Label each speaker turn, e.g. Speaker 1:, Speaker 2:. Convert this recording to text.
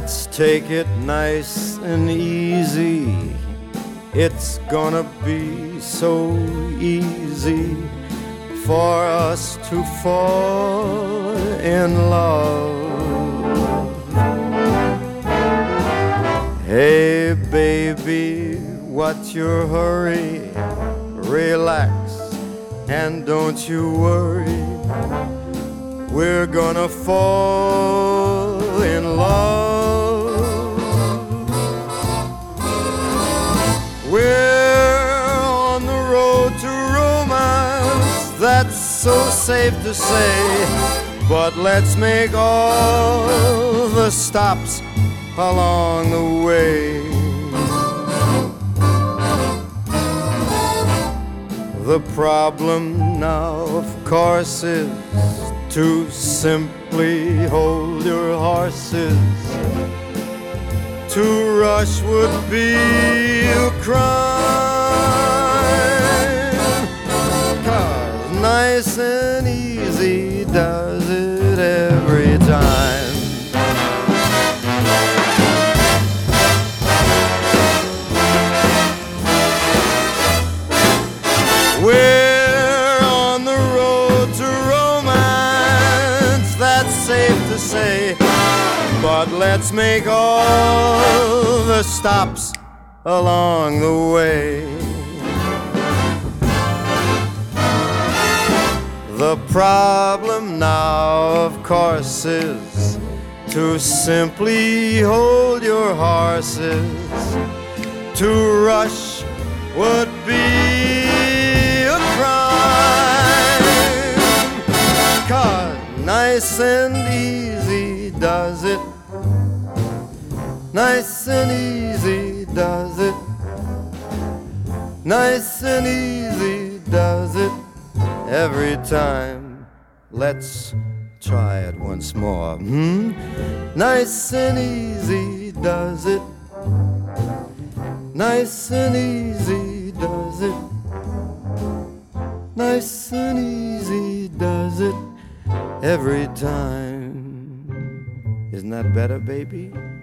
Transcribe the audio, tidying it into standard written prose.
Speaker 1: Let's take it nice and easy. It's gonna be so easy for us to fall in love. Hey baby, what's your hurry? Relax and don't you worry. We're gonna fall in love. We're on the road to romance, that's so safe to say. But let's make all the stops along the way. The problem now, of course, is to simply hold your horses. To rush would be a crime, 'cause nice and easy does it every time. We're on the road to romance, that's safe to say. But let's make all the stops along the way. The problem now, of course, is to simply hold your horses. To rush would be a crime, 'cause nice and easy does it. Nice and easy does it. Nice and easy does it every time. Let's try it once more. Nice and easy does it. Nice and easy does it. Nice and easy does it every time. Isn't that better, baby?